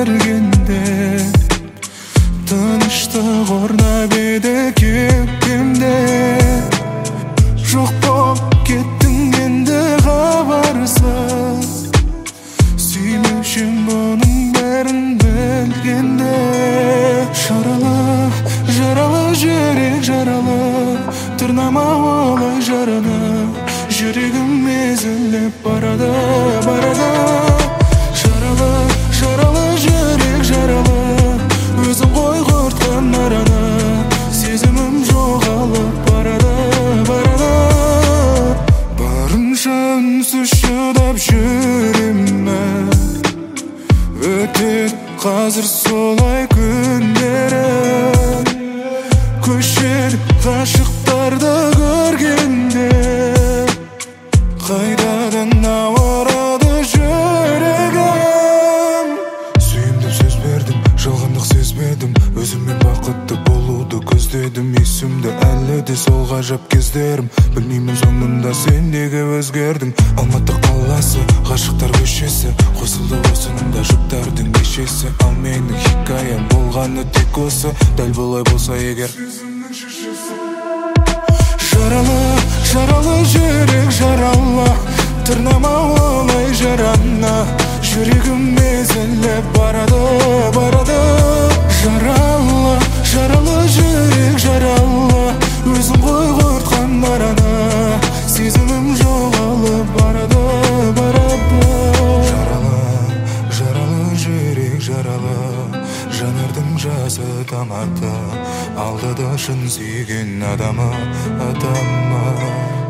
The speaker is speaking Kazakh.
бергенде тыныштық орнап еді кеудемде. Жоқ болып кеттің енді хабарсыз, сүймеушім бұның бәрін білгенде. Жаралы жүрек жаралы, тырнама олай жараны, жүрегім езіліп барады. Жаралы жүрек жаралы, өзің ғой құртқан араны, сезімім жоғалып барады. Барынша үнсіз шыдап жүремін, өтеді қазір солай күндері. Көшеді ғашықтарды көргенде, қайтадан ауырады жүрегім. Сүйемдеп сөз бердім, жалғандық сезбедім, өзіммен бақытты болуды көздедім. Есімде әлі де сол ғажап кездерім, білмеймін соңында сен неге өзгердің. Алматы қаласы, ғашықтар көшесі, қосылды осыныңда жұптардың кешесі. Ал менің хикаям болғаны тек осы, дәл болай болса егер. Жаралы жүрек жаралы, тырнама олай жараны, жүрегім езіліп барады. Жаралы жүрек жаралы, өзің ғой құртқан араны, сезімім жоғалып барады. Жаралы жүрек жаралы, жанардың жасы тамады, алдады шын сүйген адамы.